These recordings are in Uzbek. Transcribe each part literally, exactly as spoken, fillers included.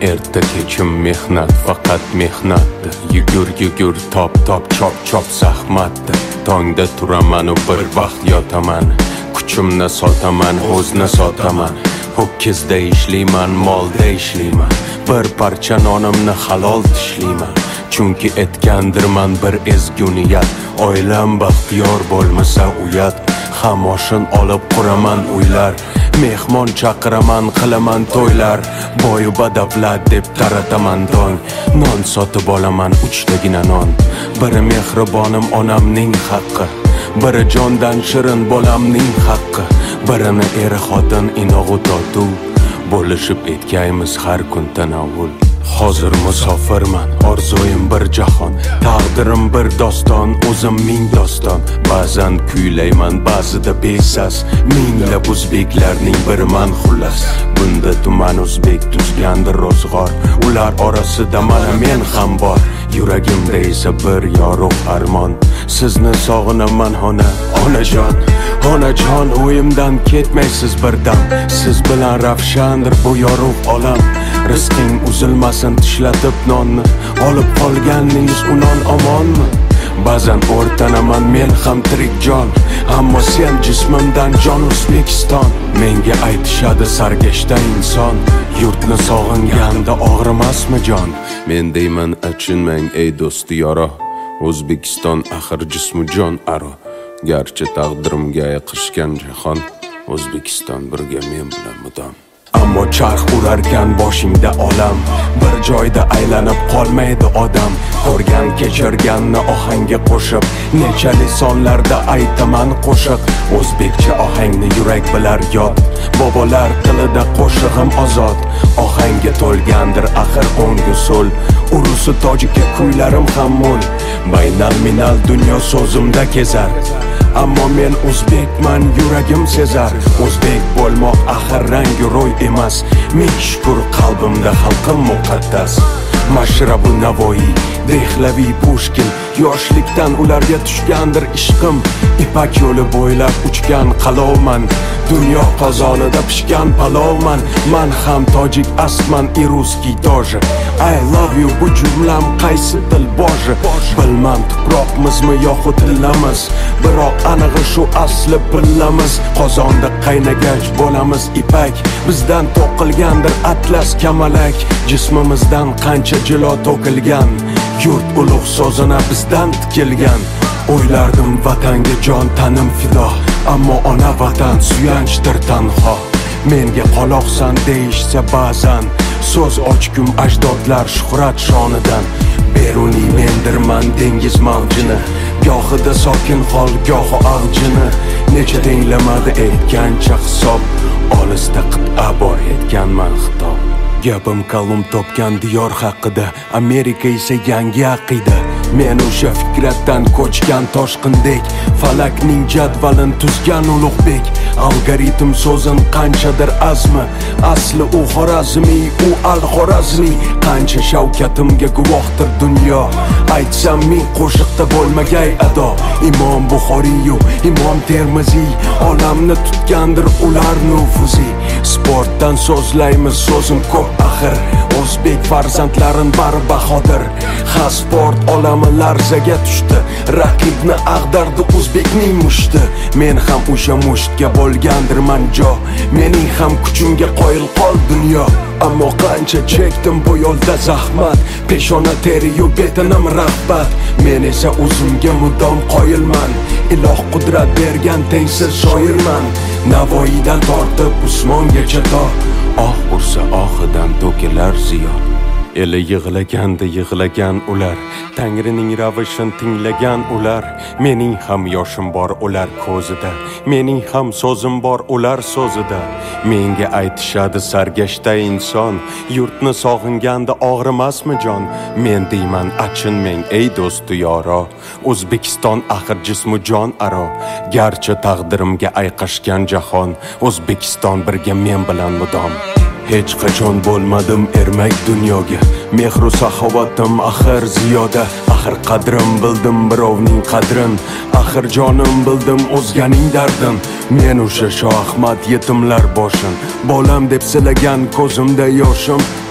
erta kechim mehnat, faqat mehnatdi. Yugur yugur top top chop chop zahmatdi. Tongda turaman u bir vaqt yotaman. Kuchimni sotaman, o'zni sotaman. Ho'kizda ishlayman, molda ishlayman. Bir parcha nonimni halol tishlayman. Chunki etgandirman bir ezgu niyat. Oilam baxtiyor bo'lmasa uyat. Ham oshin olib quraman uylar. Mehmon chaqiraman, qilaman to'ylar. Boyu badavlat deb tarataman dong. Non sotib olaman uchtagina non. Biri mehribonim onamning haqqi. Biri jondan shirin bolamning haqqi. Birini eri xotin inog'u totuv. Bo'lishib etgaymiz har kun tanovul. Hozir musofirman, orzuim bir jahon. Taqdirim bir doston, o'zim ming doston. Ba'zan kuylayman, ba'zida besas. Minglab o'zbeklarning biriman xullas. Bunda tuman o'zbek tuzgandir ro'zg'or. Ular orasida mana men ham bor. Yuragimda esa bir yorug' armon. Sizni sog'inaman ona, onajon. Onajon, o'yimdan ketmaysiz birdam. Siz bilan ravshandir bu yorug' olam. Rizqing uzilmasin tishlatib nonni. Olib qolganingiz unon omonmi? Ba'zan o'rtanaman men ham tirik jon. Ammo sen jismimdan jon O'zbekiston. Menga aytishadi sargashta inson. Yurtni sog'inganda og'rimasmi jon? Men deyman achinmang ey do'sti yoro. O'zbekiston axir jismu jon aro. Garchi taqdirimga yiqishgan jahon, O'zbekiston birga men bilan mudom. Ammo charx urarkan boshingda olam. Bir joyda aylanib qolmaydi odam. Ko'rgan kechirganni ohangga qo'shib, necha lisonlarda aytaman qo'shiq. O'zbekcha ohangni yurak bilar yod. Bobolar tilida qo'shig'im ozod. Ohangga to'lgandir axir o'ngu so'l. Urusi tojika kuylarim ham mo'l. Baynal minal dunyo so'zimda kezar. Ammo men o'zbekman, yuragim sezar. O'zbek bo'lmoq axir rangi ro'y emas. Ming shukr qalbimda xalqim muqaddas. Mashrabu Navoiy, Dehlaviy, Pushkin. Yoshlikdan ularga tushgandir ishqim. Ipak yo'li bo'ylab uchgan qalovman. Dunyo qozonida pishgan palovman. Man ham tojik asman и русский тоже. I love you bu jumlam qaysi til boji? Bilmam tuproqmizmi yoxud tillamiz. Biroq anig'i shu asli pillamiz. Qozonda qaynagach bo'lamiz ipak. Bizdan to'qilgandir atlas kamalak. Jismimizdan qancha jilo to'kilgan. Yurt ulug' so'zina bizdan tikilgan. O'ylardim vatanga jon tanim fido. Ammo ona vatan suyanchdir tanho. Menga qoloqsan deyishsa ba'zan. So'z ochgum ajdodlar shuhrat shonidan. Beruniy mendirman dengiz mavjini. Gohida sokin hol, gohi avjini. Necha tenglamadi aytgancha hisob. Olisda qit'a bor aytganman xitob. Gapim kalum topgan diyor haqida. Amerika esa yangi aqida. Men o'sha fikratdan ko'chgan toshqindek. Falakning jadvalin tuzgan ulug'bek. Algoritm so'zin qanchadir azmi. Asli u Xorazmiy, u al-Xorazmiy. Qancha shavkatimga guvohdir dunyo. Aytsam ming qo'shiqda bo'lmagay ado. Imom Buxoriy, Imom Termiziy. Olamni tutgandir ular nufuziy. Sportdan so'zlaymiz, so'zim ko'p axir. O'zbek farzandlarin bari bahodir. Ha sport olami larzaga tushdi. Raqibni ag'dardi o'zbekning mushti. Men ham o'sha mushtga bo'lgandirman jo. Mening ham kuchimga qoyil qol dunyo. Ammo qancha chekdim bu yo'lda zahmat. Peshona teri-yu betinim rag'bat. Men esa o'zimga mudom qoyilman. Iloh qudrat bergan tengsiz shoirman. Navoiydan tortib Usmongacha to. Oh ursa ohidan to'kilar ziyo. Eli yig'laganda yig'lagan ular. Tangrining ravishin tinglagan ular. Mening ham yoshim bor ular ko'zida. Mening ham so'zim bor ular so'zida. Menga aytishadi sargashta inson. Yurtni sog'inganda og'rimasmi jon? Men deyman achinmang ey do'sti yoro. O'zbekiston axir jismu jon aro. Garchi taqdirimga ayqashgan jahon, O'zbekiston birga men bilan mudom. Hech qachon bo'lmadim ermak dunyoga. Mehru saxovatim axir ziyoda. Axir qadrim bildim birovning qadrin. Axir jonim bildim o'zganing dardin. Men o'sha Shoh Ahmad yetimlar boshin. Bolam deb silagan ko'zimda yoshim.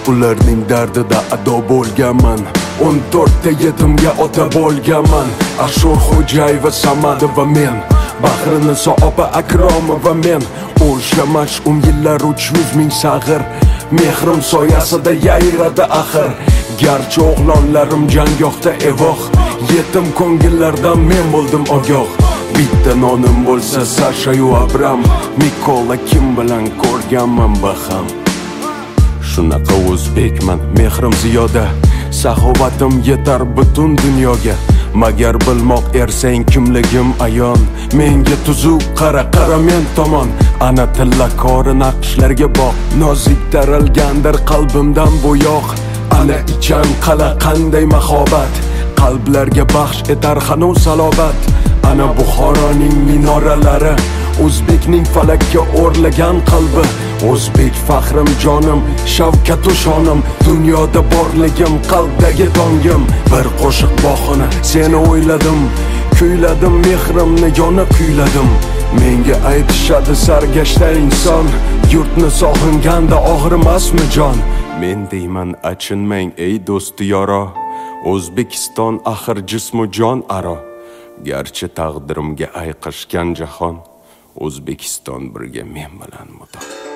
ularning dardida ado bo'lganman. o'n to'rtta yetimga ota bo'lganman. Ashur Xo'jayeva Samadova men, Bahriniso opa Akromova men. O'sha mash'um yillar uch yuz ming sag'ir, mehrim soyasida yayradi axir. Garchi o'g'lonlarim jangohda evoh, yetim ko'ngillardan men bo'ldim ogoh. Bitta nonim bo'lsa Sasha yu Abram, Mikola kim bilan ko'rganman baham. Shunaqa o'zbekman, mehrim ziyoda, saxovatim yetar butun dunyoga. Magar bilmoq ersang kimligim ayon, menga tuzuk qara qara men tomon. Ana tillakori naqshlarga boq, nozik taralgandir qalbimdan bo'yoq. Ana ichan qala qanday mahobat, qalblarga baxsh etar hanuz salobat. Ana Buxoroning minoralari, o'zbekning falakka o'rlagan qalbi. O'zbek faxrim jonim, shavkatu shonim, dunyoda borligim, qalbdagi tongim. Bir qo'shiq boxini seni o'yladim, kuyladim mehrimni yana kuyladim. Menga aytishadi sargashta inson, yurtni sog'inganda og'rimasmi jon? Men deyman achinmang ey do'sti yoro, O'zbekiston axir jismu jon aro. Garchi taqdirimga ayqashgan jahon, O'zbekiston birga men bilan mudo.